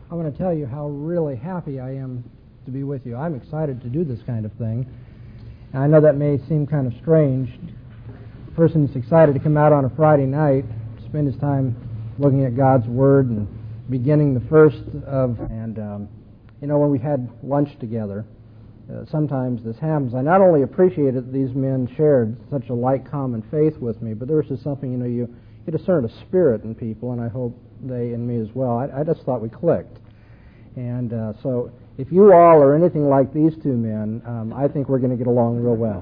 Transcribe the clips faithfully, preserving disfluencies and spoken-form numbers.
I want to tell you how really happy I am to be with you. I'm excited to do this kind of thing. And I know that may seem kind of strange. A person is excited to come out on a Friday night, spend his time looking at God's Word and beginning the first of, and um, you know, when we had lunch together, uh, sometimes this happens. I not only appreciated that these men shared such a like common faith with me, but there was just something, you know, you, you discern a spirit in people, and I hope they in me as well. I, I just thought we clicked. And uh, so if you all are anything like these two men, um, I think we're going to get along real well.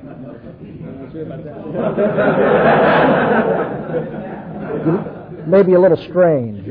Maybe a little strange.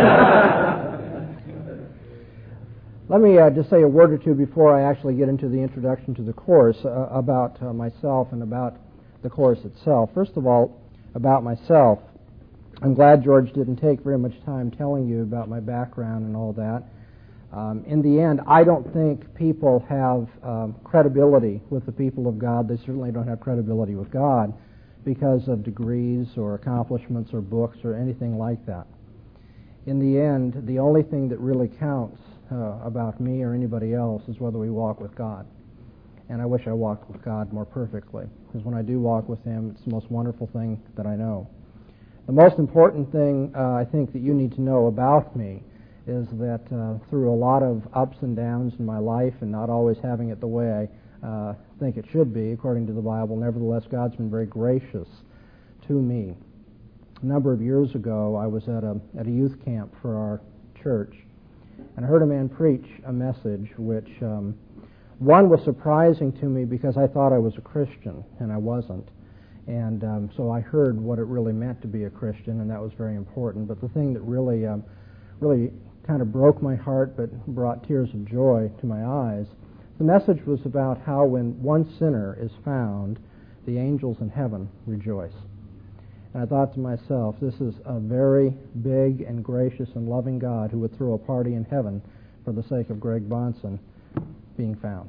Let me uh, just say a word or two before I actually get into the introduction to the course uh, about uh, myself and about the course itself. First of all, about myself. I'm glad George didn't take very much time telling you about my background and all that. Um, in the end, I don't think people have um, credibility with the people of God. They certainly don't have credibility with God because of degrees or accomplishments or books or anything like that. In the end, the only thing that really counts uh, about me or anybody else is whether we walk with God. And I wish I walked with God more perfectly, because when I do walk with Him, it's the most wonderful thing that I know. The most important thing uh, I think that you need to know about me is that uh, through a lot of ups and downs in my life and not always having it the way I uh, think it should be, according to the Bible, nevertheless, God's been very gracious to me. A number of years ago, I was at a, at a youth camp for our church, and I heard a man preach a message which, um, one, was surprising to me because I thought I was a Christian, and I wasn't. And um, so I heard what it really meant to be a Christian, and that was very important. But the thing that really, um, really kind of broke my heart but brought tears of joy to my eyes, the message was about how when one sinner is found, the angels in heaven rejoice. And I thought to myself, this is a very big and gracious and loving God who would throw a party in heaven for the sake of Greg Bonson being found.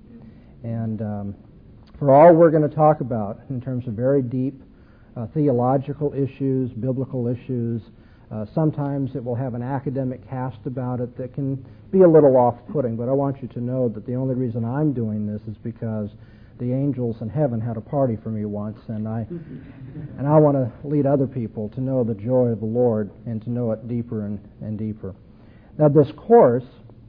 And um, for all we're going to talk about in terms of very deep uh, theological issues, biblical issues, uh, sometimes it will have an academic cast about it that can be a little off-putting, but I want you to know that the only reason I'm doing this is because the angels in heaven had a party for me once, and I and I want to lead other people to know the joy of the Lord and to know it deeper and, and deeper. Now, this course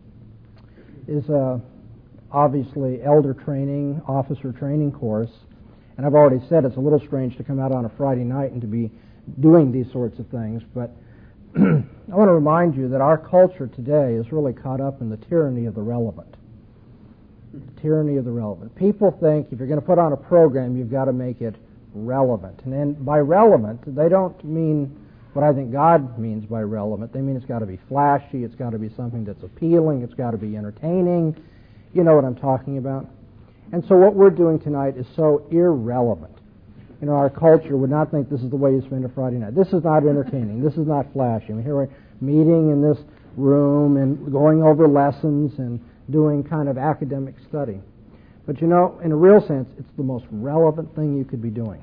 is a obviously elder training, officer training course, and I've already said it's a little strange to come out on a Friday night and to be doing these sorts of things, but I want to remind you that our culture today is really caught up in the tyranny of the relevant. The tyranny of the relevant. People think if you're going to put on a program, you've got to make it relevant. And then by relevant, they don't mean what I think God means by relevant. They mean it's got to be flashy, it's got to be something that's appealing, it's got to be entertaining. You know what I'm talking about. And so what we're doing tonight is so irrelevant. You know, our culture would not think this is the way you spend a Friday night. This is not entertaining. This is not flashy. I mean, here we're meeting in this room and going over lessons and doing kind of academic study. But you know, in a real sense, it's the most relevant thing you could be doing.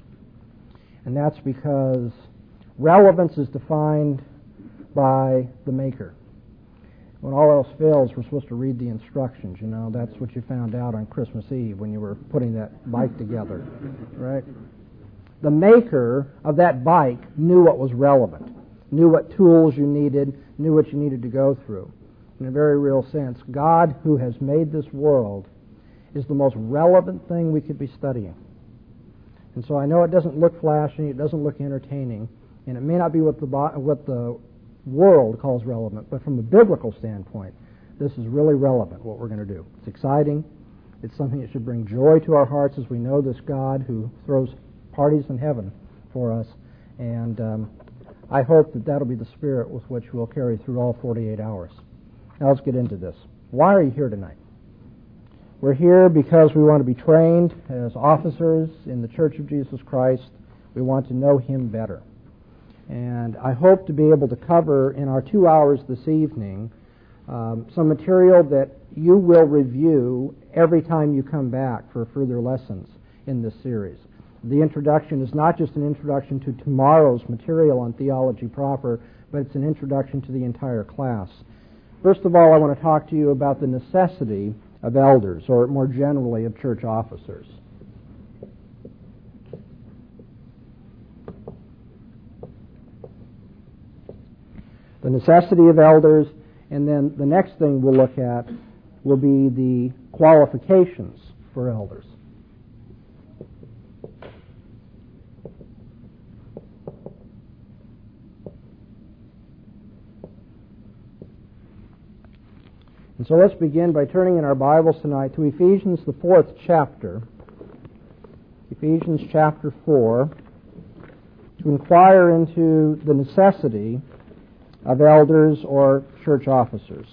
And that's because relevance is defined by the Maker. When all else fails, we're supposed to read the instructions, you know. That's what you found out on Christmas Eve when you were putting that bike together, right? The maker of that bike knew what was relevant, knew what tools you needed, knew what you needed to go through. In a very real sense, God, who has made this world, is the most relevant thing we could be studying. And so I know it doesn't look flashy, it doesn't look entertaining, and it may not be what the what the world calls relevant, but from a biblical standpoint, this is really relevant, what we're going to do. It's exciting. It's something that should bring joy to our hearts as we know this God who throws parties in heaven for us, and um, I hope that that'll be the spirit with which we'll carry through all forty-eight hours. Now let's get into this. Why are you here tonight? We're here because we want to be trained as officers in the Church of Jesus Christ. We want to know Him better. And I hope to be able to cover in our two hours this evening um, some material that you will review every time you come back for further lessons in this series. The introduction is not just an introduction to tomorrow's material on theology proper, but it's an introduction to the entire class. First of all, I want to talk to you about the necessity of elders, or more generally of church officers. The necessity of elders, and then the next thing we'll look at will be the qualifications for elders. And so let's begin by turning in our Bibles tonight to Ephesians, the fourth chapter. Ephesians chapter four, to inquire into the necessity of elders or church officers.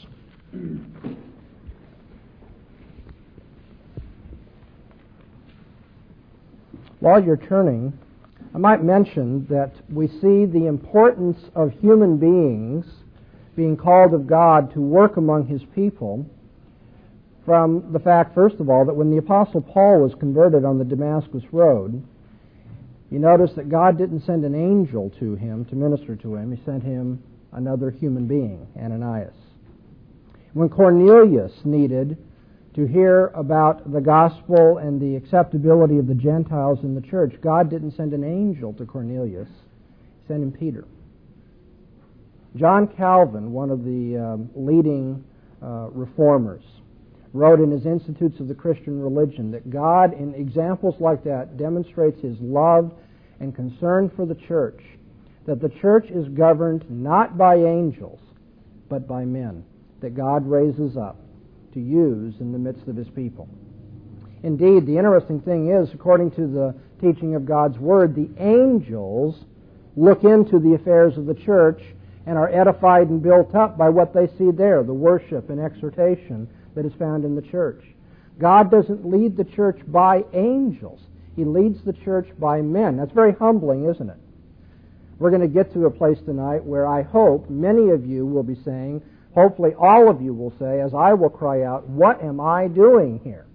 While you're turning, I might mention that we see the importance of human beings being called of God to work among His people from the fact, first of all, that when the Apostle Paul was converted on the Damascus Road, you notice that God didn't send an angel to him to minister to him. He sent him another human being, Ananias. When Cornelius needed to hear about the gospel and the acceptability of the Gentiles in the church, God didn't send an angel to Cornelius. He sent him Peter. John Calvin, one of the um, leading uh, reformers, wrote in his Institutes of the Christian Religion that God, in examples like that, demonstrates His love and concern for the church, that the church is governed not by angels, but by men, that God raises up to use in the midst of His people. Indeed, the interesting thing is, according to the teaching of God's Word, the angels look into the affairs of the church and are edified and built up by what they see there, the worship and exhortation that is found in the church. God doesn't lead the church by angels. He leads the church by men. That's very humbling, isn't it? We're going to get to a place tonight where I hope many of you will be saying, hopefully all of you will say, as I will cry out, what am I doing here?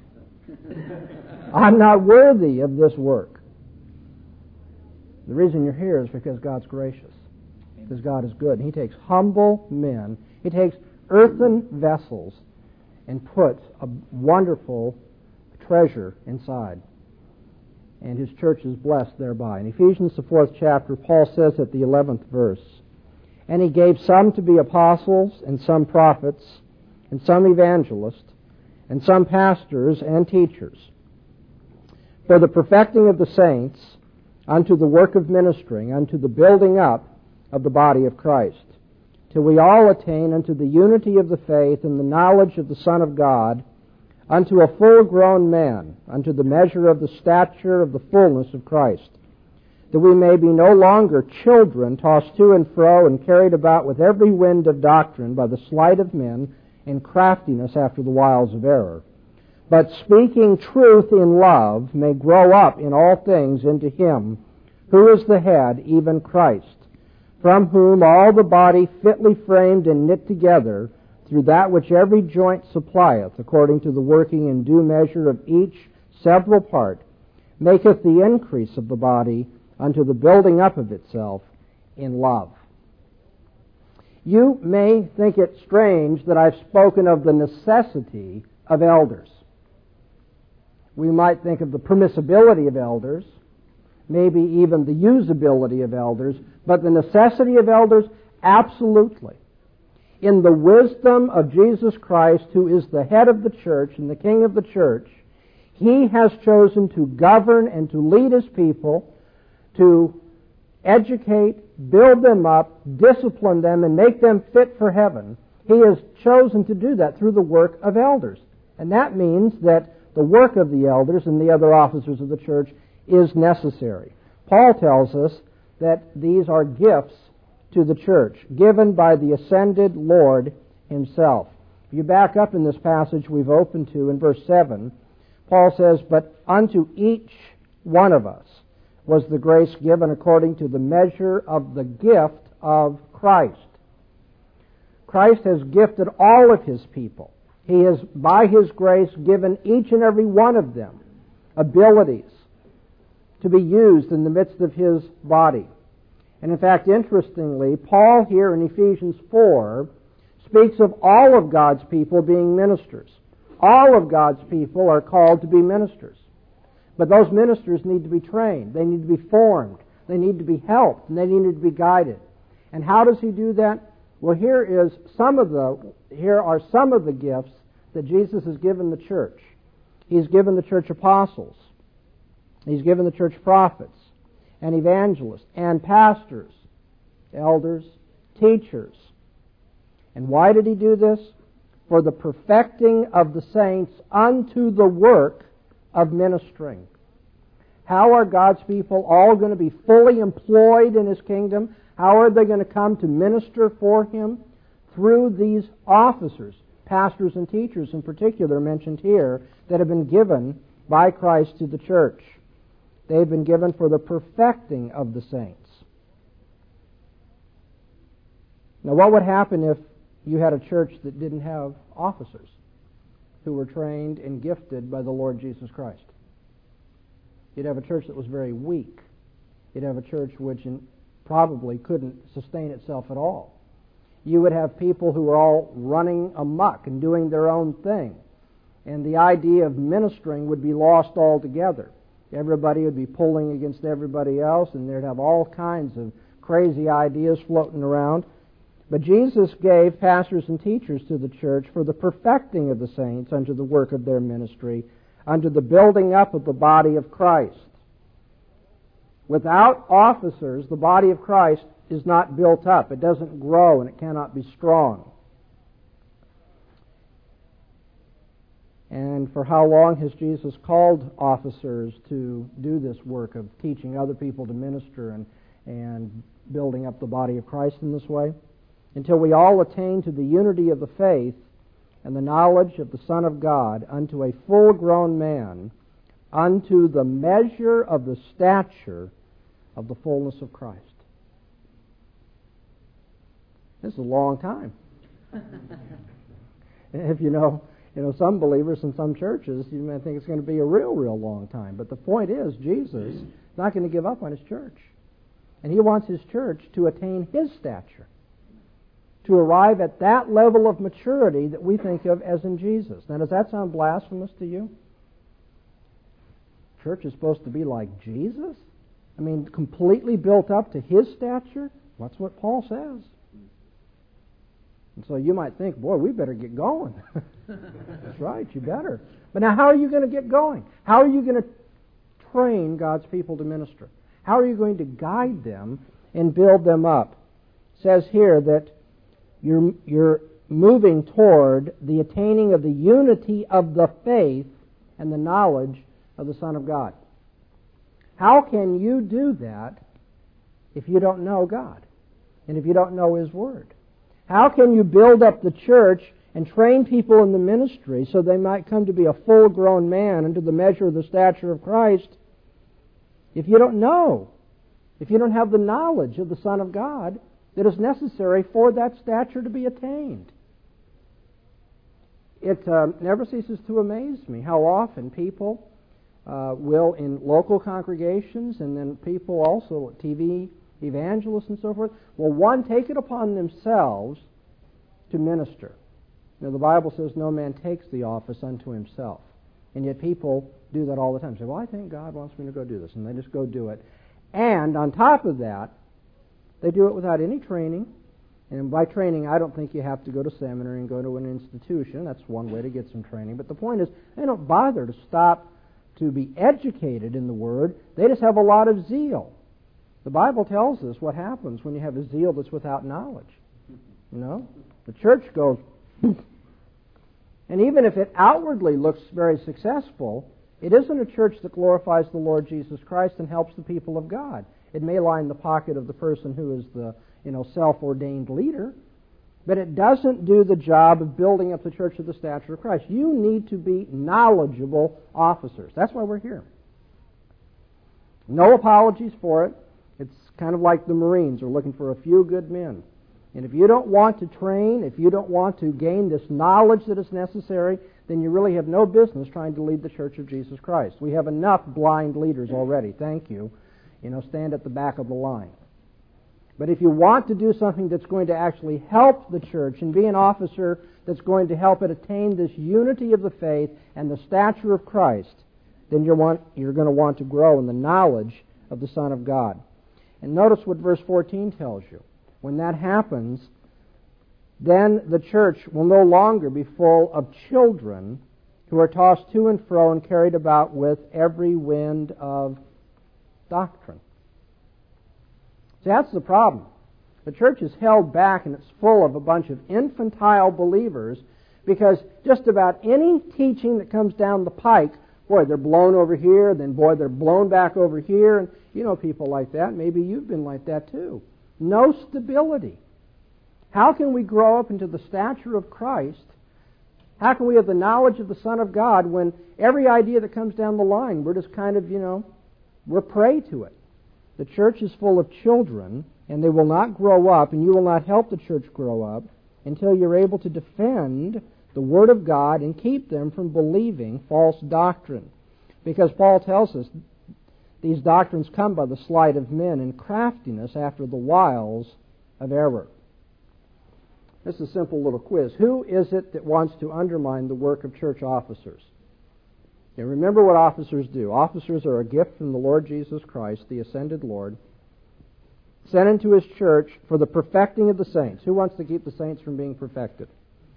I'm not worthy of this work. The reason you're here is because God's gracious, because God is good. And He takes humble men, He takes earthen vessels, and puts a wonderful treasure inside. And His church is blessed thereby. In Ephesians, the fourth chapter, Paul says at the eleventh verse, "And He gave some to be apostles, and some prophets, and some evangelists, and some pastors and teachers, for the perfecting of the saints, unto the work of ministering, unto the building up of the body of Christ, till we all attain unto the unity of the faith and the knowledge of the Son of God, unto a full-grown man, unto the measure of the stature of the fullness of Christ, that we may be no longer children, tossed to and fro and carried about with every wind of doctrine by the sleight of men and craftiness after the wiles of error, but speaking truth in love may grow up in all things into Him who is the head, even Christ, from whom all the body fitly framed and knit together through that which every joint supplieth, according to the working in due measure of each several part, maketh the increase of the body unto the building up of itself in love." You may think it strange that I've spoken of the necessity of elders. We might think of the permissibility of elders, maybe even the usability of elders, but the necessity of elders, absolutely. In the wisdom of Jesus Christ, who is the head of the church and the king of the church, He has chosen to govern and to lead His people, to educate, build them up, discipline them, and make them fit for heaven. He has chosen to do that through the work of elders. And that means that the work of the elders and the other officers of the church is necessary. Paul tells us that these are gifts to the church, given by the ascended Lord Himself. If you back up in this passage we've opened to in verse seven, Paul says, "But unto each one of us was the grace given according to the measure of the gift of Christ." Christ has gifted all of His people. He has, by His grace, given each and every one of them abilities to be used in the midst of His body. And in fact, interestingly, Paul here in Ephesians four speaks of all of God's people being ministers. All of God's people are called to be ministers. But those ministers need to be trained. They need to be formed. They need to be helped, and they need to be guided. And how does he do that? Well, here is some of the here are some of the gifts that Jesus has given the church. He's given the church apostles. He's given the church prophets and evangelists and pastors, elders, teachers. And why did he do this? For the perfecting of the saints unto the work of ministering. How are God's people all going to be fully employed in His kingdom? How are they going to come to minister for Him? Through these officers, pastors and teachers in particular mentioned here, that have been given by Christ to the church. They've been given for the perfecting of the saints. Now, what would happen if you had a church that didn't have officers who were trained and gifted by the Lord Jesus Christ? You'd have a church that was very weak. You'd have a church which probably couldn't sustain itself at all. You would have people who were all running amok and doing their own thing. And the idea of ministering would be lost altogether. Everybody would be pulling against everybody else, and they'd have all kinds of crazy ideas floating around. But Jesus gave pastors and teachers to the church for the perfecting of the saints unto the work of their ministry, unto the building up of the body of Christ. Without officers, the body of Christ is not built up. It doesn't grow, and it cannot be strong. And for how long has Jesus called officers to do this work of teaching other people to minister and, and building up the body of Christ in this way? Until we all attain to the unity of the faith and the knowledge of the Son of God, unto a full-grown man, unto the measure of the stature of the fullness of Christ. This is a long time. If you know, you know, some believers in some churches, you may think it's going to be a real, real long time. But the point is, Jesus is not going to give up on His church. And He wants His church to attain His stature, to arrive at that level of maturity that we think of as in Jesus. Now, does that sound blasphemous to you? Church is supposed to be like Jesus? I mean, completely built up to His stature? That's what Paul says. And so you might think, boy, we better get going. That's right, you better. But now how are you going to get going? How are you going to train God's people to minister? How are you going to guide them and build them up? It says here that you're, you're moving toward the attaining of the unity of the faith and the knowledge of the Son of God. How can you do that if you don't know God and if you don't know His Word? How can you build up the church and train people in the ministry so they might come to be a full-grown man into the measure of the stature of Christ if you don't know, if you don't have the knowledge of the Son of God that is necessary for that stature to be attained? It uh, never ceases to amaze me how often people uh, will, in local congregations, and then people also, T V evangelists and so forth, will, one, take it upon themselves to minister. Now, the Bible says no man takes the office unto himself. And yet people do that all the time. Say, well, I think God wants me to go do this. And they just go do it. And on top of that, they do it without any training. And by training, I don't think you have to go to seminary and go to an institution. That's one way to get some training. But the point is, they don't bother to stop to be educated in the Word. They just have a lot of zeal. The Bible tells us what happens when you have a zeal that's without knowledge. You know? The church goes, and even if it outwardly looks very successful, it isn't a church that glorifies the Lord Jesus Christ and helps the people of God. It may line the pocket of the person who is the, you know, self-ordained leader, but it doesn't do the job of building up the church of the stature of Christ. You need to be knowledgeable officers. That's why we're here. No apologies for it. It's kind of like the Marines are looking for a few good men. And if you don't want to train, if you don't want to gain this knowledge that is necessary, then you really have no business trying to lead the Church of Jesus Christ. We have enough blind leaders already. Thank you. You know, stand at the back of the line. But if you want to do something that's going to actually help the church and be an officer that's going to help it attain this unity of the faith and the stature of Christ, then you're, want, you're going to want to grow in the knowledge of the Son of God. And notice what verse fourteen tells you. When that happens, then the church will no longer be full of children who are tossed to and fro and carried about with every wind of doctrine. See, that's the problem. The church is held back and it's full of a bunch of infantile believers because just about any teaching that comes down the pike, boy, they're blown over here, then boy, they're blown back over here. And you know people like that. Maybe you've been like that too. No stability. How can we grow up into the stature of Christ? How can we have the knowledge of the Son of God when every idea that comes down the line, we're just kind of, you know, we're prey to it? The church is full of children, and they will not grow up, and you will not help the church grow up until you're able to defend the Word of God and keep them from believing false doctrine. Because Paul tells us these doctrines come by the sleight of men and craftiness after the wiles of error. This is a simple little quiz. Who is it that wants to undermine the work of church officers? Now remember what officers do. Officers are a gift from the Lord Jesus Christ, the ascended Lord, sent into His church for the perfecting of the saints. Who wants to keep the saints from being perfected?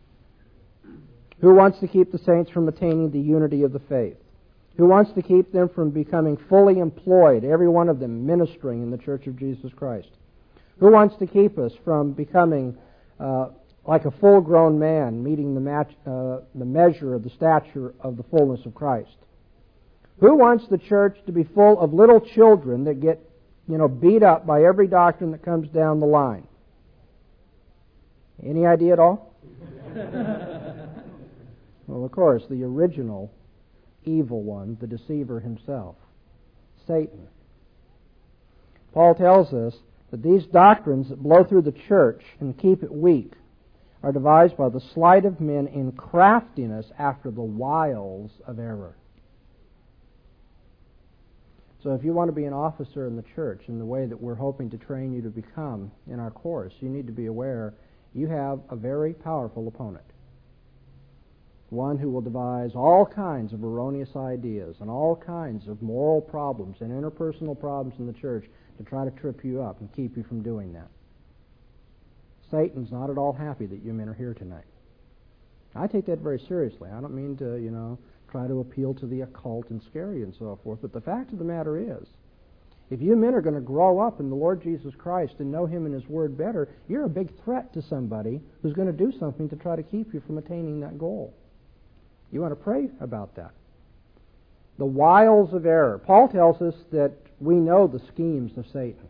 Who wants to keep the saints from attaining the unity of the faith? Who wants to keep them from becoming fully employed, every one of them ministering in the church of Jesus Christ? Who wants to keep us from becoming uh, like a full-grown man, meeting the, match, uh, the measure of the stature of the fullness of Christ? Who wants the church to be full of little children that get, you know, beat up by every doctrine that comes down the line? Any idea at all? Well, of course, the original evil one, the deceiver himself, Satan. Paul tells us that these doctrines that blow through the church and keep it weak are devised by the sleight of men in craftiness after the wiles of error. So if you want to be an officer in the church in the way that we're hoping to train you to become in our course, you need to be aware you have a very powerful opponent. One who will devise all kinds of erroneous ideas and all kinds of moral problems and interpersonal problems in the church to try to trip you up and keep you from doing that. Satan's not at all happy that you men are here tonight. I take that very seriously. I don't mean to, you know, try to appeal to the occult and scary and so forth, but the fact of the matter is, if you men are going to grow up in the Lord Jesus Christ and know Him and His Word better, you're a big threat to somebody who's going to do something to try to keep you from attaining that goal. You want to pray about that. The wiles of error. Paul tells us that we know the schemes of Satan.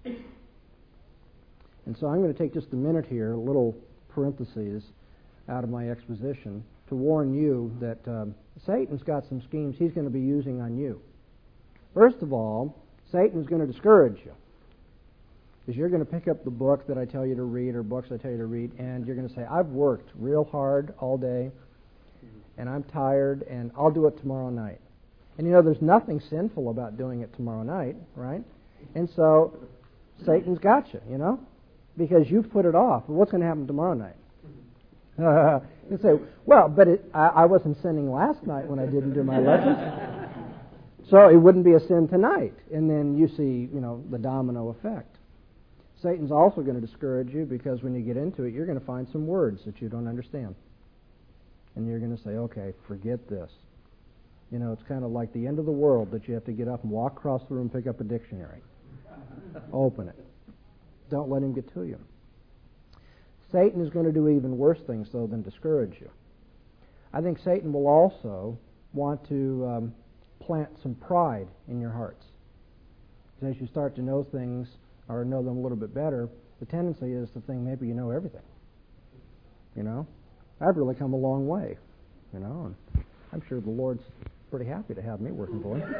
And so I'm going to take just a minute here, a little parentheses out of my exposition, to warn you that um, Satan's got some schemes he's going to be using on you. First of all, Satan's going to discourage you. Because you're going to pick up the book that I tell you to read or books I tell you to read, and you're going to say, I've worked real hard all day, and I'm tired, and I'll do it tomorrow night. And you know, there's nothing sinful about doing it tomorrow night, right? And so, Satan's got you, you know, because you've put it off. Well, what's going to happen tomorrow night? Uh, you say, well, but it, I, I wasn't sinning last night when I didn't do my lessons, so it wouldn't be a sin tonight. And then you see, you know, the domino effect. Satan's also going to discourage you because when you get into it, you're going to find some words that you don't understand. And you're going to say, okay, forget this. You know, it's kind of like the end of the world that you have to get up and walk across the room and pick up a dictionary. Open it. Don't let him get to you. Satan is going to do even worse things, though, than discourage you. I think Satan will also want to um, plant some pride in your hearts. As you start to know things or know them a little bit better, the tendency is to think maybe you know everything. You know? I've really come a long way, you know, and I'm sure the Lord's pretty happy to have me working for Him.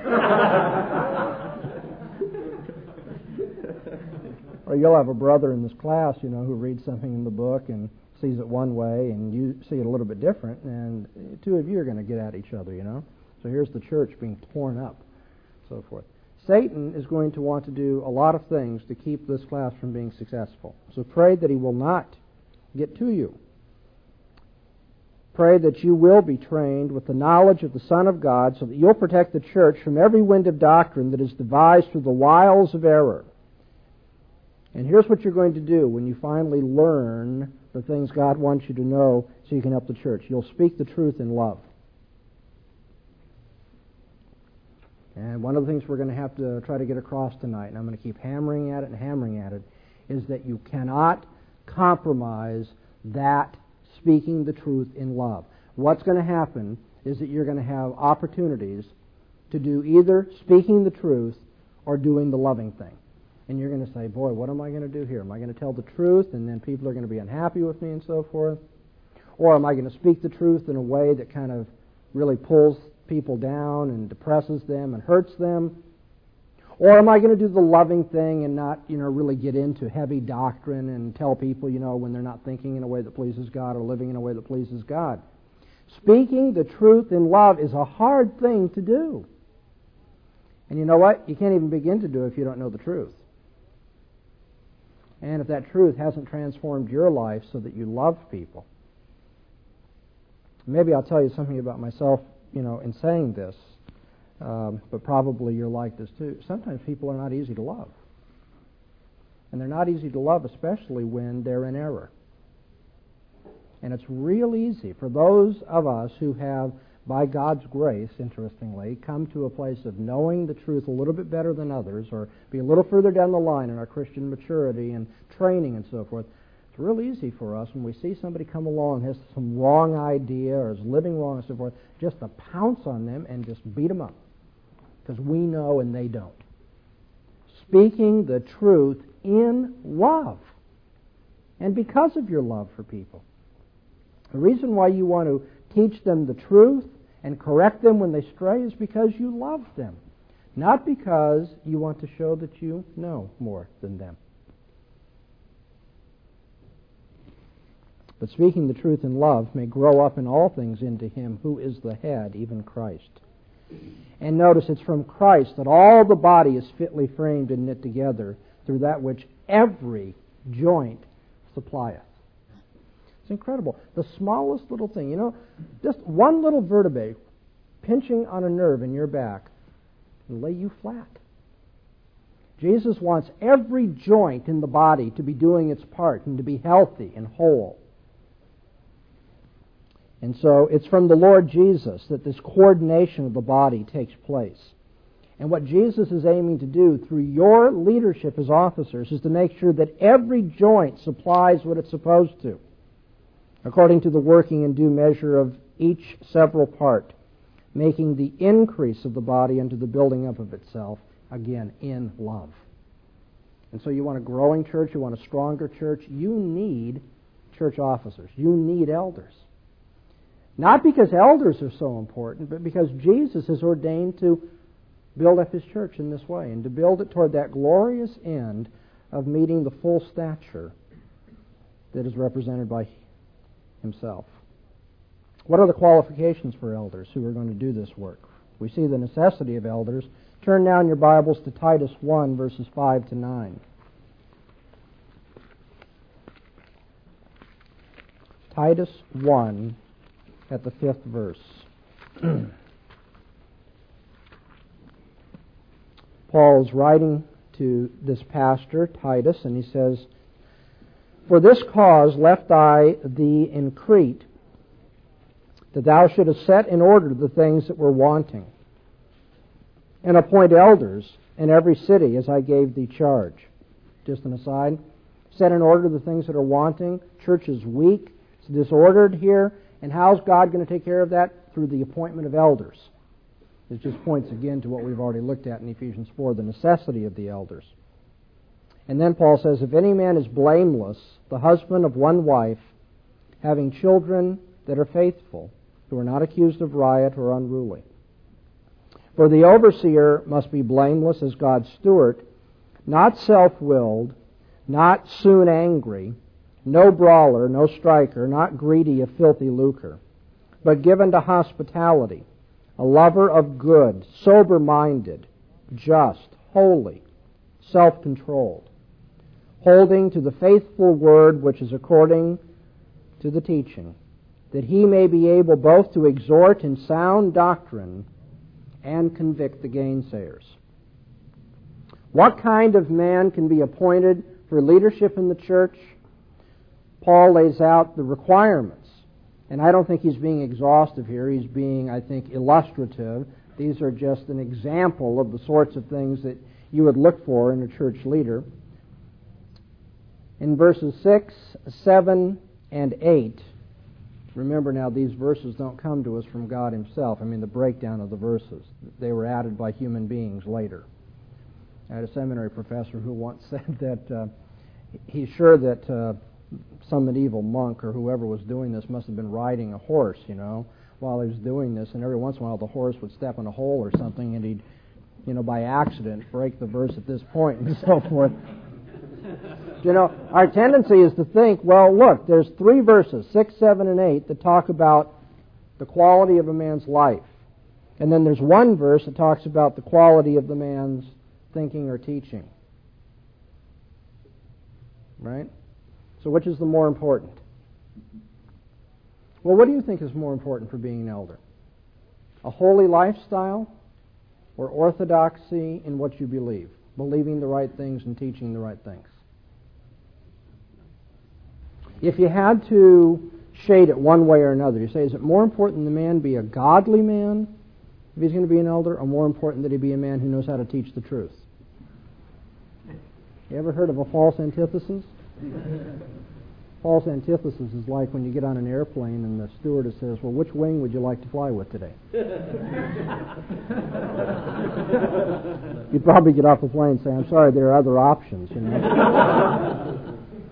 Or you'll have a brother in this class, you know, who reads something in the book and sees it one way, and you see it a little bit different, and two of you are going to get at each other, you know. So here's the church being torn up, so forth. Satan is going to want to do a lot of things to keep this class from being successful. So pray that he will not get to you. Pray that you will be trained with the knowledge of the Son of God so that you'll protect the church from every wind of doctrine that is devised through the wiles of error. And here's what you're going to do when you finally learn the things God wants you to know so you can help the church. You'll speak the truth in love. And one of the things we're going to have to try to get across tonight, and I'm going to keep hammering at it and hammering at it, is that you cannot compromise that speaking the truth in love. What's going to happen is that you're going to have opportunities to do either speaking the truth or doing the loving thing. And you're going to say, boy, what am I going to do here? Am I going to tell the truth and then people are going to be unhappy with me and so forth? Or am I going to speak the truth in a way that kind of really pulls people down and depresses them and hurts them? Or am I going to do the loving thing and not, you know, really get into heavy doctrine and tell people, you know, when they're not thinking in a way that pleases God or living in a way that pleases God? Speaking the truth in love is a hard thing to do. And you know what? You can't even begin to do it if you don't know the truth. And if that truth hasn't transformed your life so that you love people. Maybe I'll tell you something about myself, you know, in saying this. Um, but probably you're like this too. Sometimes people are not easy to love. And they're not easy to love, especially when they're in error. And it's real easy for those of us who have, by God's grace, interestingly, come to a place of knowing the truth a little bit better than others, or be a little further down the line in our Christian maturity and training and so forth. It's real easy for us when we see somebody come along and has some wrong idea or is living wrong and so forth, just to pounce on them and just beat them up. Because we know and they don't. Speaking the truth in love. And because of your love for people. The reason why you want to teach them the truth and correct them when they stray is because you love them. Not because you want to show that you know more than them. But speaking the truth in love may grow up in all things into Him who is the head, even Christ. And notice it's from Christ that all the body is fitly framed and knit together through that which every joint supplieth. It's incredible. The smallest little thing, you know, just one little vertebrae pinching on a nerve in your back will lay you flat. Jesus wants every joint in the body to be doing its part and to be healthy and whole. And so it's from the Lord Jesus that this coordination of the body takes place. And what Jesus is aiming to do through your leadership as officers is to make sure that every joint supplies what it's supposed to, according to the working and due measure of each several part, making the increase of the body unto the building up of itself, again, in love. And so you want a growing church, you want a stronger church, you need church officers. You need elders. Not because elders are so important, but because Jesus has ordained to build up His church in this way and to build it toward that glorious end of meeting the full stature that is represented by Himself. What are the qualifications for elders who are going to do this work? We see the necessity of elders. Turn now in your Bibles to Titus one, verses five to nine. Titus one, at the fifth verse. Paul is writing to this pastor, Titus, and he says, "For this cause left I thee in Crete, that thou shouldest set in order the things that were wanting, and appoint elders in every city as I gave thee charge." Just an aside, set in order the things that are wanting. Church is weak, it's disordered here. And how's God going to take care of that? Through the appointment of elders. It just points again to what we've already looked at in Ephesians four, the necessity of the elders. And then Paul says, "If any man is blameless, the husband of one wife, having children that are faithful, who are not accused of riot or unruly. For the overseer must be blameless as God's steward, not self-willed, not soon angry, no brawler, no striker, not greedy of filthy lucre, but given to hospitality, a lover of good, sober-minded, just, holy, self-controlled, holding to the faithful word which is according to the teaching, that he may be able both to exhort in sound doctrine and convict the gainsayers. What kind of man can be appointed for leadership in the church? Paul lays out the requirements. And I don't think he's being exhaustive here. He's being, I think, illustrative. These are just an example of the sorts of things that you would look for in a church leader. In verses six, seven, and eight, remember now these verses don't come to us from God himself. I mean the breakdown of the verses. They were added by human beings later. I had a seminary professor who once said that uh, he's sure that uh, some medieval monk or whoever was doing this must have been riding a horse, you know, while he was doing this, and every once in a while the horse would step in a hole or something, and he'd, you know, by accident break the verse at this point and so forth. You know, our tendency is to think, well, look, there's three verses, six, seven, and eight, that talk about the quality of a man's life. And then there's one verse that talks about the quality of the man's thinking or teaching. Right? So which is the more important? Well, what do you think is more important for being an elder? A holy lifestyle or orthodoxy in what you believe? Believing the right things and teaching the right things. If you had to shade it one way or another, you say, is it more important the man be a godly man if he's going to be an elder, or more important that he be a man who knows how to teach the truth? You ever heard of a false antithesis? False antithesis is like when you get on an airplane and the stewardess says, well, which wing would you like to fly with today? You'd probably get off the plane and say, I'm sorry, there are other options, you know.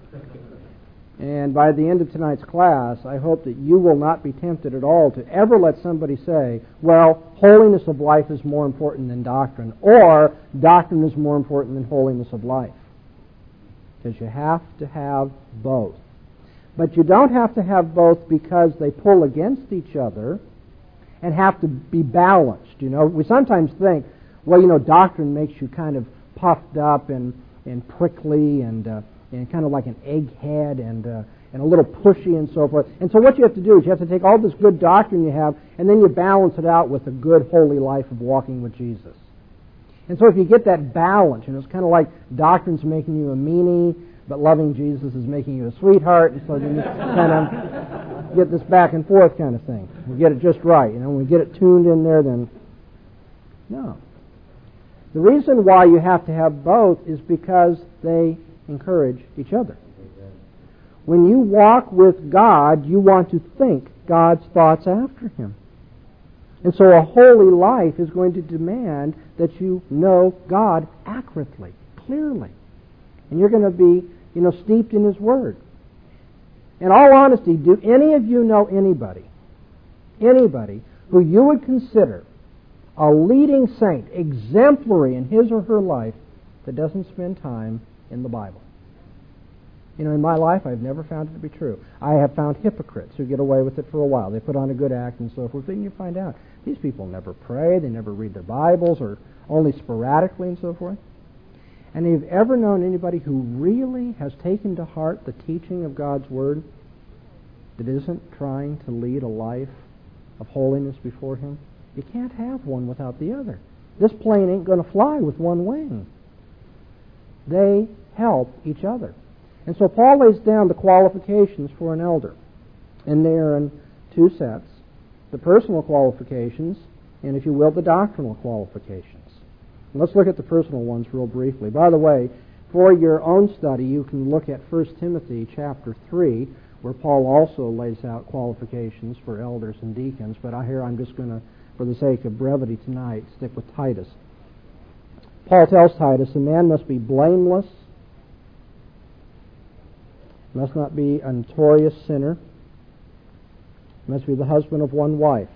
And by the end of tonight's class, I hope that you will not be tempted at all to ever let somebody say, well, holiness of life is more important than doctrine, or doctrine is more important than holiness of life. Because you have to have both. But you don't have to have both because they pull against each other and have to be balanced. You know, we sometimes think, well, you know, doctrine makes you kind of puffed up and, and prickly and uh, and kind of like an egghead and uh, and a little pushy and so forth. And so what you have to do is you have to take all this good doctrine you have and then you balance it out with a good holy life of walking with Jesus. And so if you get that balance, you know, it's kind of like doctrine's making you a meanie, but loving Jesus is making you a sweetheart, and so you kind of get this back and forth kind of thing. We get it just right. You know, when we get it tuned in there, then no. The reason why you have to have both is because they encourage each other. When you walk with God, you want to think God's thoughts after Him. And so a holy life is going to demand that you know God accurately, clearly. And you're going to be, you know, steeped in His Word. In all honesty, do any of you know anybody, anybody who you would consider a leading saint, exemplary in his or her life, that doesn't spend time in the Bible? You know, in my life, I've never found it to be true. I have found hypocrites who get away with it for a while. They put on a good act and so forth. Then you find out these people never pray, they never read their Bibles, or only sporadically and so forth. And have you ever known anybody who really has taken to heart the teaching of God's Word that isn't trying to lead a life of holiness before Him? You can't have one without the other. This plane ain't going to fly with one wing. They help each other. And so Paul lays down the qualifications for an elder. And they are in two sets. The personal qualifications, and if you will, the doctrinal qualifications. And let's look at the personal ones real briefly. By the way, for your own study, you can look at First Timothy chapter three, where Paul also lays out qualifications for elders and deacons. But I here I'm just going to, for the sake of brevity tonight, stick with Titus. Paul tells Titus, a man must be blameless, must not be a notorious sinner, must be the husband of one wife.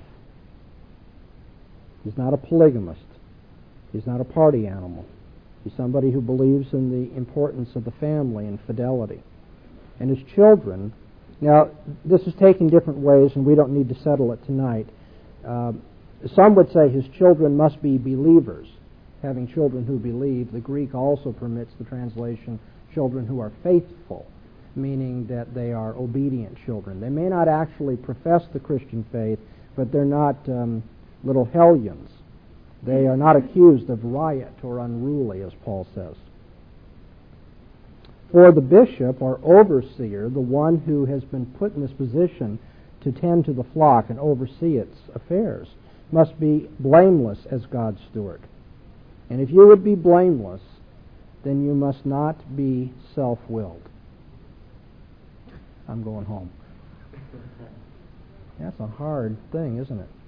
He's not a polygamist. He's not a party animal. He's somebody who believes in the importance of the family and fidelity. And his children, now this is taken different ways and we don't need to settle it tonight. Uh, some would say his children must be believers. having children who believe. The Greek also permits the translation children who are faithful, meaning that they are obedient children. They may not actually profess the Christian faith, but they're not um, little hellions. They are not accused of riot or unruly, as Paul says. For the bishop or overseer, the one who has been put in this position to tend to the flock and oversee its affairs, must be blameless as God's steward. And if you would be blameless, then you must not be self-willed. I'm going home. That's a hard thing, isn't it?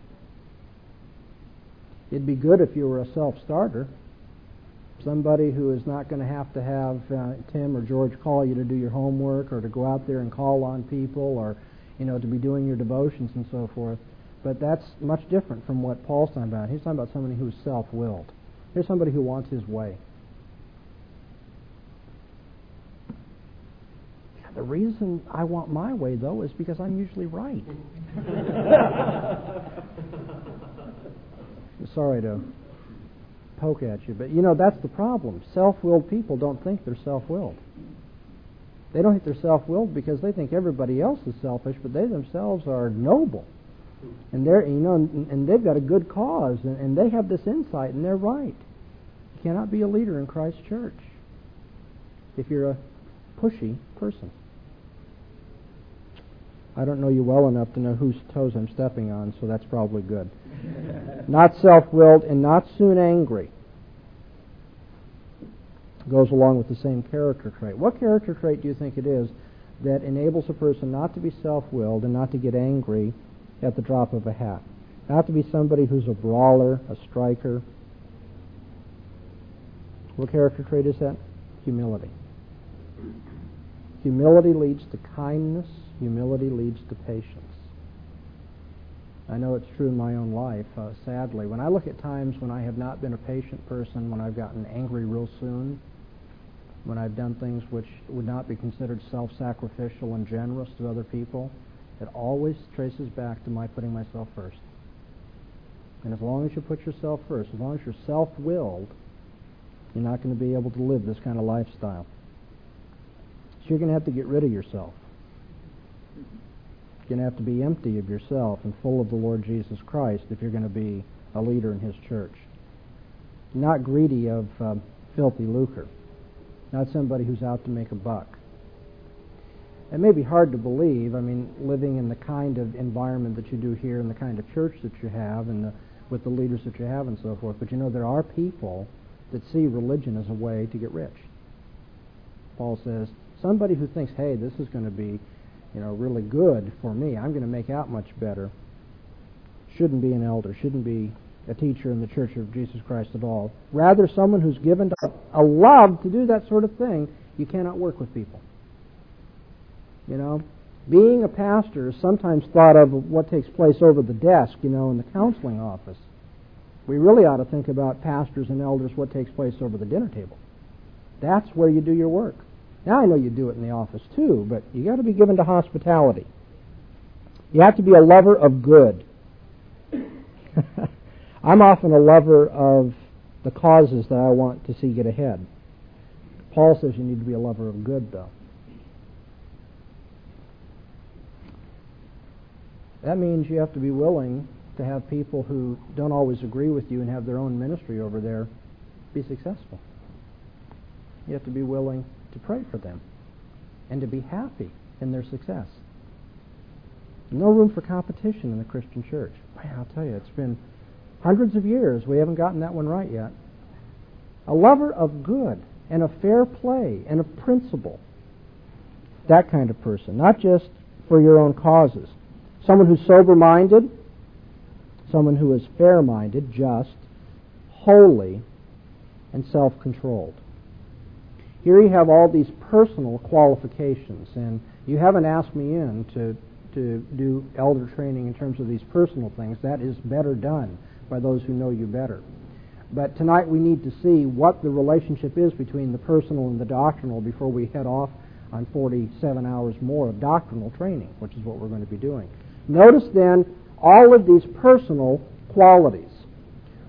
It'd be good if you were a self-starter, somebody who is not going to have to have uh, Tim or George call you to do your homework or to go out there and call on people or, you know, to be doing your devotions and so forth. But that's much different from what Paul's talking about. He's talking about somebody who's self-willed. Here's somebody who wants his way. The reason I want my way, though, is because I'm usually right. Sorry to poke at you, but you know, that's the problem. Self-willed people don't think they're self-willed. They don't think they're self-willed because they think everybody else is selfish, but they themselves are noble. And they're, you know, and, and they've got a good cause, and, and they have this insight, and they're right. You cannot be a leader in Christ's church if you're a pushy person. I don't know you well enough to know whose toes I'm stepping on, so that's probably good. Not self-willed and not soon angry. Goes along with the same character trait. What character trait do you think it is that enables a person not to be self-willed and not to get angry at the drop of a hat? Not to be somebody who's a brawler, a striker. What character trait is that? Humility. Humility leads to kindness. Humility leads to patience. I know it's true in my own life, uh, sadly. When I look at times when I have not been a patient person, when I've gotten angry real soon, when I've done things which would not be considered self-sacrificial and generous to other people, it always traces back to my putting myself first. And as long as you put yourself first, as long as you're self-willed, you're not going to be able to live this kind of lifestyle. So you're going to have to get rid of yourself. You're going to have to be empty of yourself and full of the Lord Jesus Christ if you're going to be a leader in His church. Not greedy of uh, filthy lucre. Not somebody who's out to make a buck. It may be hard to believe, I mean, living in the kind of environment that you do here and the kind of church that you have and the, with the leaders that you have and so forth, but you know there are people that see religion as a way to get rich. Paul says, somebody who thinks, hey, this is going to be, you know, really good for me, I'm going to make out much better, shouldn't be an elder, shouldn't be a teacher in the Church of Jesus Christ at all. Rather, someone who's given to a love to do that sort of thing. You cannot work with people. You know, being a pastor is sometimes thought of what takes place over the desk, you know, in the counseling office. We really ought to think about pastors and elders, what takes place over the dinner table. That's where you do your work. Now I know you do it in the office too, but you got to be given to hospitality. You have to be a lover of good. I'm often a lover of the causes that I want to see get ahead. Paul says you need to be a lover of good, though. That means you have to be willing to have people who don't always agree with you and have their own ministry over there be successful. You have to be willing to pray for them and to be happy in their success. No room for competition in the Christian church. Man, I'll tell you, it's been hundreds of years. We haven't gotten that one right yet. A lover of good and of fair play and of principle. That kind of person, not just for your own causes. Someone who's sober-minded, someone who is fair-minded, just, holy, and self-controlled. Here you have all these personal qualifications, and you haven't asked me in to, to do elder training in terms of these personal things. That is better done by those who know you better. But tonight we need to see what the relationship is between the personal and the doctrinal before we head off on forty-seven hours more of doctrinal training, which is what we're going to be doing. Notice then all of these personal qualities.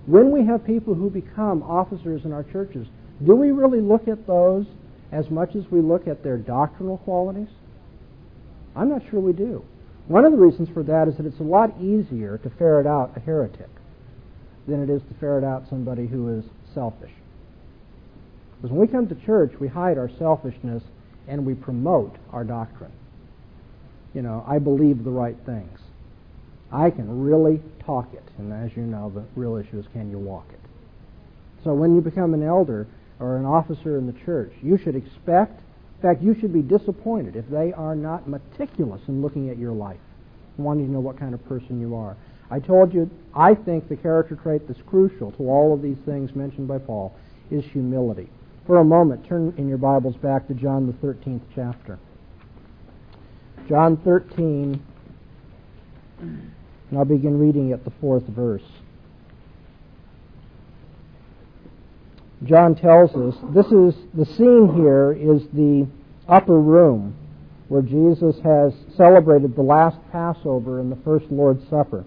When we have people who become officers in our churches, do we really look at those as much as we look at their doctrinal qualities? I'm not sure we do. One of the reasons for that is that it's a lot easier to ferret out a heretic than it is to ferret out somebody who is selfish. Because when we come to church, we hide our selfishness and we promote our doctrine. You know, I believe the right things. I can really talk it. And as you know, the real issue is, can you walk it? So when you become an elder or an officer in the church, you should expect, in fact, you should be disappointed if they are not meticulous in looking at your life, wanting to know what kind of person you are. I told you, I think the character trait that's crucial to all of these things mentioned by Paul is humility. For a moment, turn in your Bibles back to John the thirteenth chapter. John thirteen, and I'll begin reading at the fourth verse. John tells us, this is, the scene here is the upper room where Jesus has celebrated the last Passover and the first Lord's Supper.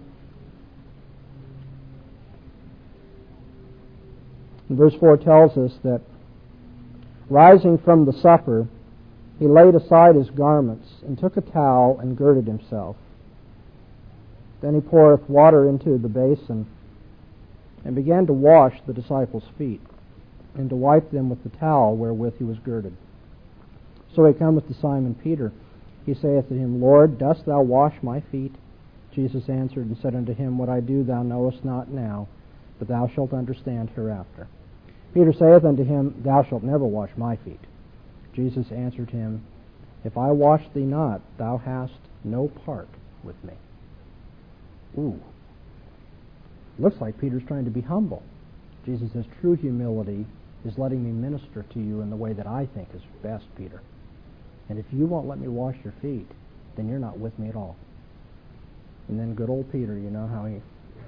And verse four tells us that rising from the supper, he laid aside his garments and took a towel and girded himself. Then he poureth water into the basin and began to wash the disciples' feet and to wipe them with the towel wherewith he was girded. So he cometh to Simon Peter. He saith to him, Lord, dost thou wash my feet? Jesus answered and said unto him, What I do thou knowest not now, but thou shalt understand hereafter. Peter saith unto him, Thou shalt never wash my feet. Jesus answered him, If I wash thee not, thou hast no part with me. Ooh. Looks like Peter's trying to be humble. Jesus says, true humility is letting me minister to you in the way that I think is best, Peter. And if you won't let me wash your feet, then you're not with me at all. And then good old Peter, you know how he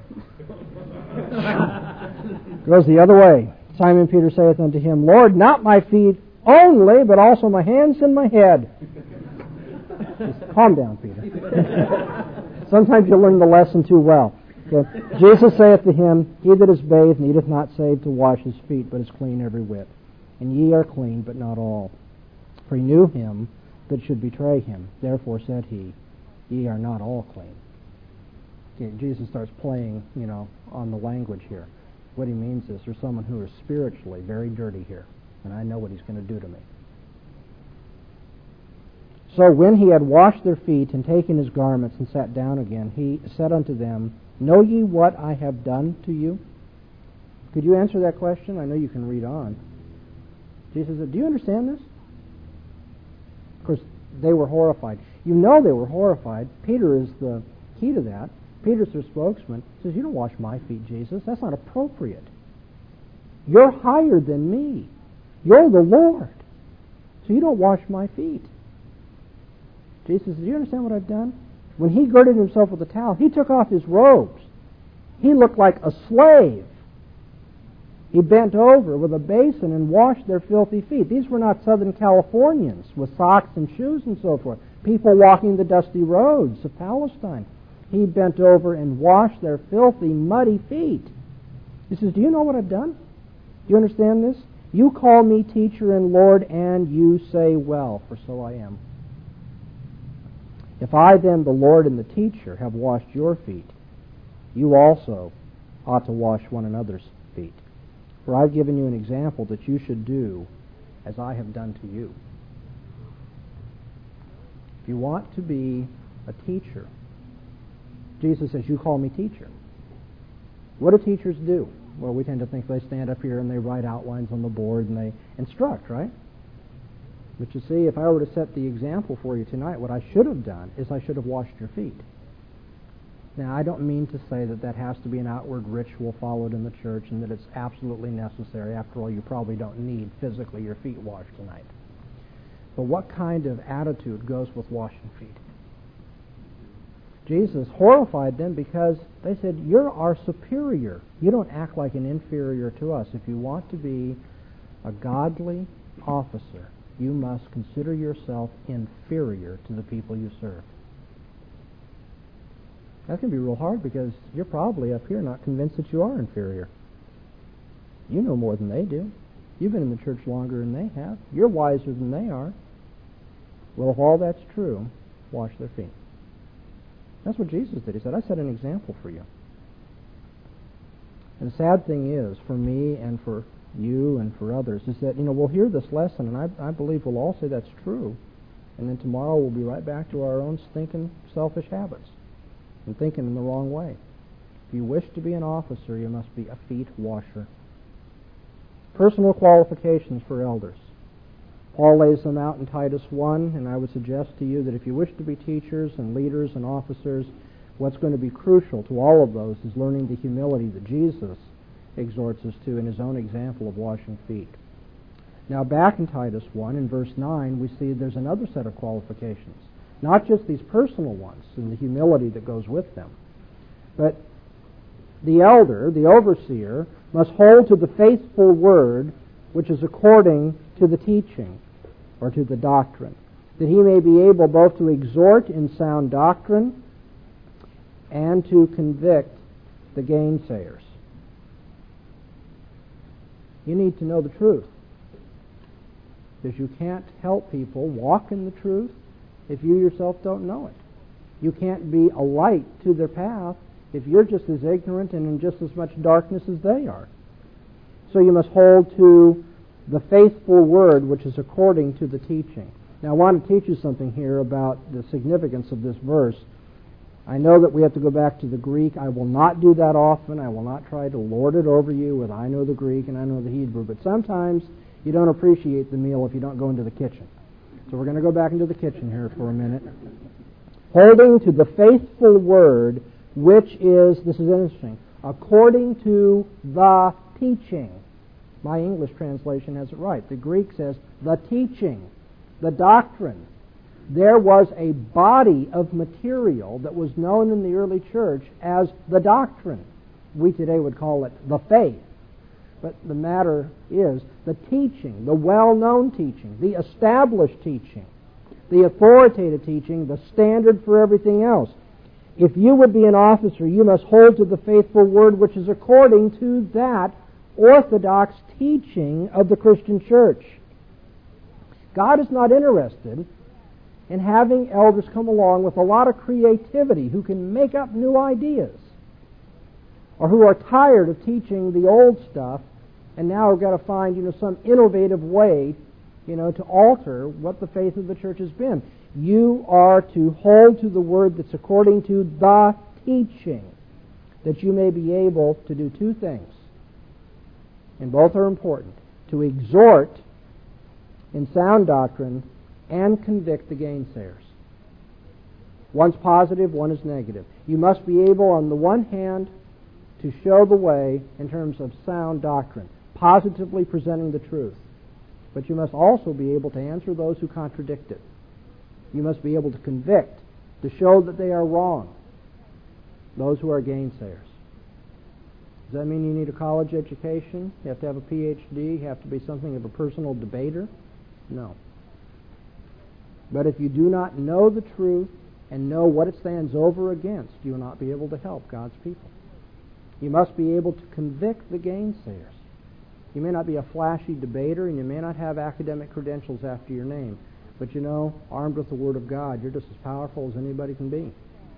goes the other way. Simon Peter saith unto him, Lord, not my feet only, but also my hands and my head. Just calm down, Peter. Sometimes you learn the lesson too well. Okay. Jesus saith to him, He that is bathed needeth not save to wash his feet, but is clean every whit. And ye are clean, but not all. For he knew him that should betray him. Therefore said he, Ye are not all clean. Okay, Jesus starts playing, you know, on the language here. What he means is there's someone who is spiritually very dirty here, and I know what he's going to do to me. So when he had washed their feet and taken his garments and sat down again, he said unto them, Know ye what I have done to you? Could you answer that question? I know you can read on. Jesus said, Do you understand this? Of course, they were horrified. You know they were horrified. Peter is the key to that. Peter's their spokesman. He says, You don't wash my feet, Jesus. That's not appropriate. You're higher than me. You're the Lord. So you don't wash my feet. Jesus says, Do you understand what I've done? When he girded himself with a towel, he took off his robes. He looked like a slave. He bent over with a basin and washed their filthy feet. These were not Southern Californians with socks and shoes and so forth. People walking the dusty roads of Palestine. He bent over and washed their filthy, muddy feet. He says, Do you know what I've done? Do you understand this? You call me teacher and Lord, and you say, Well, for so I am. If I then, the Lord and the teacher, have washed your feet, you also ought to wash one another's feet. For I've given you an example that you should do as I have done to you. If you want to be a teacher, Jesus says, You call me teacher. What do teachers do? Well, we tend to think they stand up here and they write outlines on the board and they instruct, right? But you see, if I were to set the example for you tonight, what I should have done is I should have washed your feet. Now, I don't mean to say that that has to be an outward ritual followed in the church and that it's absolutely necessary. After all, you probably don't need physically your feet washed tonight. But what kind of attitude goes with washing feet? Jesus horrified them because they said, You're our superior. You don't act like an inferior to us. If you want to be a godly officer, you must consider yourself inferior to the people you serve. That can be real hard because you're probably up here not convinced that you are inferior. You know more than they do. You've been in the church longer than they have. You're wiser than they are. Well, if all that's true, wash their feet. That's what Jesus did. He said, I set an example for you. And the sad thing is, for me and for you and for others, is that, you know, we'll hear this lesson, and I, I believe we'll all say that's true, and then tomorrow we'll be right back to our own stinking, selfish habits and thinking in the wrong way. If you wish to be an officer, you must be a feet washer. Personal qualifications for elders. Paul lays them out in Titus one, and I would suggest to you that if you wish to be teachers and leaders and officers, what's going to be crucial to all of those is learning the humility that Jesus exhorts us to in his own example of washing feet. Now back in Titus one, in verse nine, we see there's another set of qualifications. Not just these personal ones and the humility that goes with them, but the elder, the overseer, must hold to the faithful word which is according to the teaching or to the doctrine, that he may be able both to exhort in sound doctrine and to convict the gainsayers. You need to know the truth, because you can't help people walk in the truth if you yourself don't know it. You can't be a light to their path if you're just as ignorant and in just as much darkness as they are. So you must hold to the faithful word which is according to the teaching. Now I want to teach you something here about the significance of this verse. I know that we have to go back to the Greek. I will not do that often. I will not try to lord it over you with I know the Greek and I know the Hebrew. But sometimes you don't appreciate the meal if you don't go into the kitchen. So we're going to go back into the kitchen here for a minute. Holding to the faithful word which is, this is interesting, according to the teaching. My English translation has it right. The Greek says the teaching, the doctrine. There was a body of material that was known in the early church as the doctrine. We today would call it the faith. But the matter is the teaching, the well-known teaching, the established teaching, the authoritative teaching, the standard for everything else. If you would be an officer, you must hold to the faithful word which is according to that orthodox teaching of the Christian church. God is not interested in having elders come along with a lot of creativity who can make up new ideas, or who are tired of teaching the old stuff and now have got to find, you know, some innovative way, you know, to alter what the faith of the church has been. You are to hold to the word that's according to the teaching, that you may be able to do two things, and both are important: to exhort in sound doctrine and convict the gainsayers. One's positive, one is negative. You must be able, on the one hand, to show the way in terms of sound doctrine, positively presenting the truth. But you must also be able to answer those who contradict it. You must be able to convict, to show that they are wrong, those who are gainsayers. Does that mean you need a college education? You have to have a P H D? You have to be something of a personal debater? No. But if you do not know the truth and know what it stands over against, you will not be able to help God's people. You must be able to convict the gainsayers. You may not be a flashy debater, and you may not have academic credentials after your name, but you know, armed with the Word of God, you're just as powerful as anybody can be.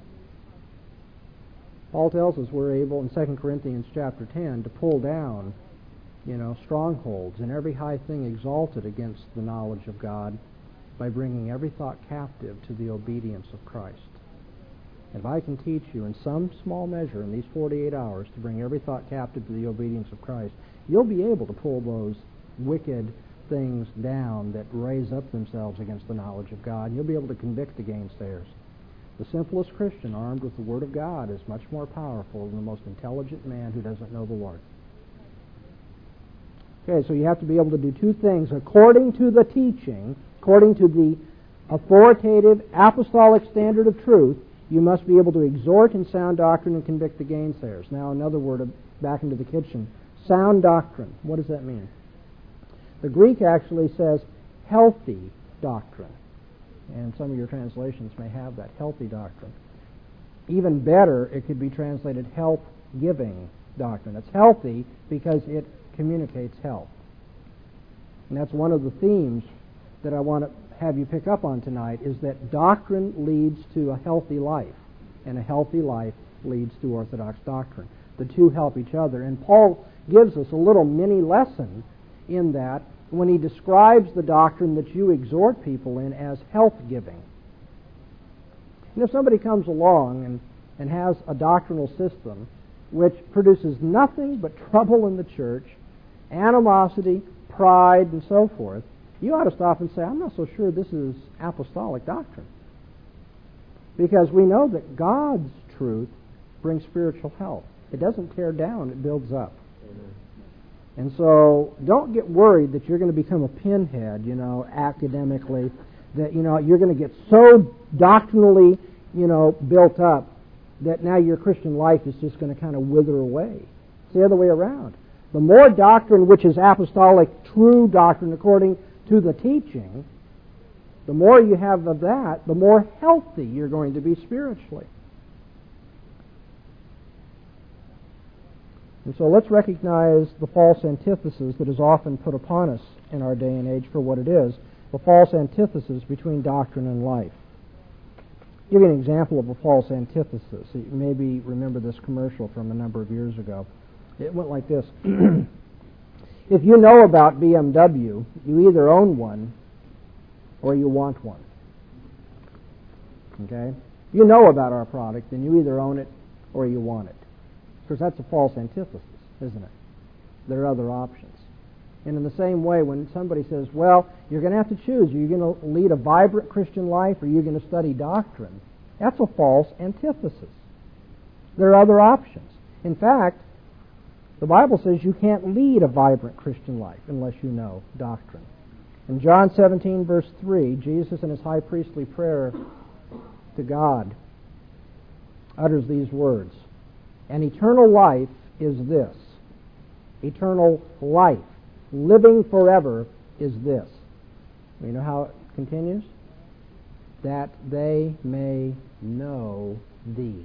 Paul tells us we're able, in Second Corinthians chapter ten, to pull down, you know, strongholds and every high thing exalted against the knowledge of God by bringing every thought captive to the obedience of Christ. If I can teach you in some small measure in these forty-eight hours to bring every thought captive to the obedience of Christ, you'll be able to pull those wicked things down that raise up themselves against the knowledge of God, and you'll be able to convict the gainsayers. The simplest Christian armed with the Word of God is much more powerful than the most intelligent man who doesn't know the Lord. Okay, so you have to be able to do two things according to the teaching, according to the authoritative apostolic standard of truth. You must be able to exhort in sound doctrine and convict the gainsayers. Now, another word back into the kitchen. Sound doctrine. What does that mean? The Greek actually says healthy doctrine. And some of your translations may have that, healthy doctrine. Even better, it could be translated help-giving doctrine. It's healthy because it communicates health. And that's one of the themes that I want to have you pick up on tonight, is that doctrine leads to a healthy life, and a healthy life leads to orthodox doctrine. The two help each other. And Paul gives us a little mini lesson in that when he describes the doctrine that you exhort people in as health-giving. And if somebody comes along and, and has a doctrinal system which produces nothing but trouble in the church, animosity, pride, and so forth, you ought to stop and say, I'm not so sure this is apostolic doctrine. Because we know that God's truth brings spiritual health. It doesn't tear down, it builds up. Amen. And so don't get worried that you're going to become a pinhead, you know, academically, that, you know, you're going to get so doctrinally, you know, built up that now your Christian life is just going to kind of wither away. It's the other way around. The more doctrine which is apostolic, true doctrine according to the teaching, the more you have of that, the more healthy you're going to be spiritually. And so let's recognize the false antithesis that is often put upon us in our day and age for what it is, the false antithesis between doctrine and life. I'll give you an example of a false antithesis. You maybe remember this commercial from a number of years ago. It went like this. If you know about B M W, you either own one or you want one. Okay? If you know about our product, then you either own it or you want it. Because that's a false antithesis, isn't it? There are other options. And in the same way, when somebody says, well, you're going to have to choose, are you going to lead a vibrant Christian life or are you going to study doctrine? That's a false antithesis. There are other options. In fact, the Bible says you can't lead a vibrant Christian life unless you know doctrine. In John seventeen, verse three, Jesus in his high priestly prayer to God utters these words, "And eternal life is this." Eternal life, living forever, is this. You know how it continues? That they may know thee.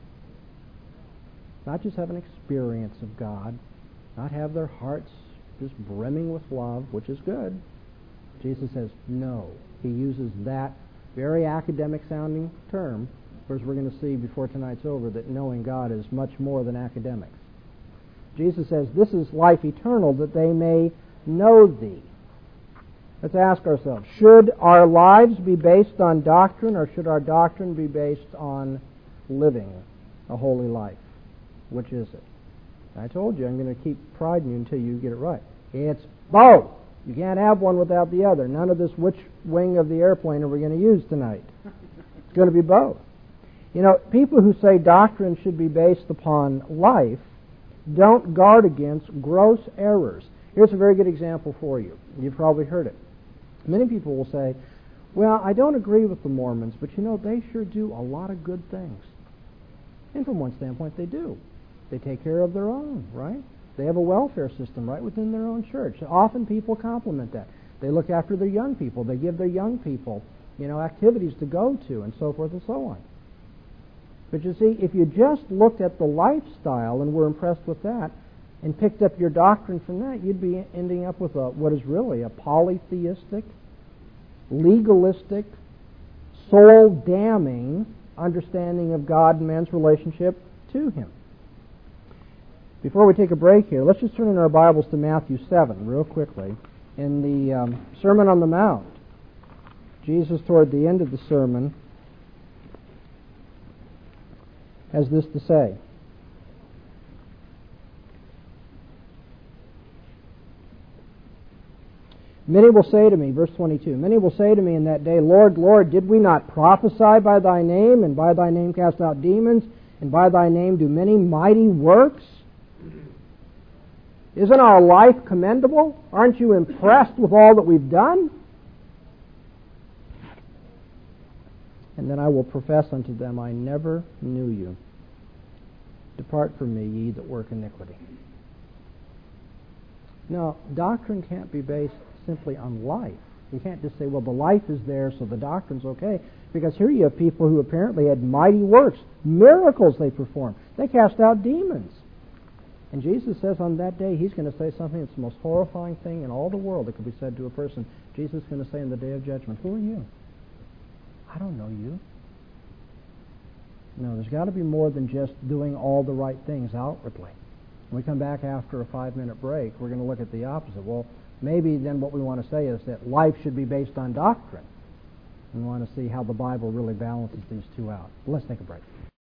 Not just have an experience of God, not have their hearts just brimming with love, which is good. Jesus says, no. He uses that very academic-sounding term, whereas we're going to see before tonight's over that knowing God is much more than academics. Jesus says, this is life eternal, that they may know thee. Let's ask ourselves, should our lives be based on doctrine, or should our doctrine be based on living a holy life? Which is it? I told you I'm going to keep prodding you until you get it right. It's both. You can't have one without the other. None of this which wing of the airplane are we going to use tonight. It's going to be both. You know, people who say doctrine should be based upon life don't guard against gross errors. Here's a very good example for you. You've probably heard it. Many people will say, well, I don't agree with the Mormons, but you know, they sure do a lot of good things. And from one standpoint, they do. They take care of their own, right? They have a welfare system right within their own church. Often people compliment that. They look after their young people. They give their young people, you know, activities to go to and so forth and so on. But you see, if you just looked at the lifestyle and were impressed with that and picked up your doctrine from that, you'd be ending up with a, what is really a polytheistic, legalistic, soul-damning understanding of God and man's relationship to Him. Before we take a break here, let's just turn in our Bibles to Matthew seven real quickly. In the um, Sermon on the Mount, Jesus, toward the end of the sermon, has this to say. Many will say to me, verse twenty-two, many will say to me in that day, Lord, Lord, did we not prophesy by thy name, and by thy name cast out demons, and by thy name do many mighty works? Isn't our life commendable? Aren't you impressed with all that we've done? And then I will profess unto them, I never knew you. Depart from me, ye that work iniquity. Now, doctrine can't be based simply on life. You can't just say, well, the life is there, so the doctrine's okay. Because here you have people who apparently had mighty works, miracles they performed. They cast out demons. And Jesus says on that day He's going to say something that's the most horrifying thing in all the world that could be said to a person. Jesus is going to say in the day of judgment, "Who are you? I don't know you." No, there's got to be more than just doing all the right things outwardly. When we come back after a five-minute break, we're going to look at the opposite. Well, maybe then what we want to say is that life should be based on doctrine. We want to see how the Bible really balances these two out. Let's take a break.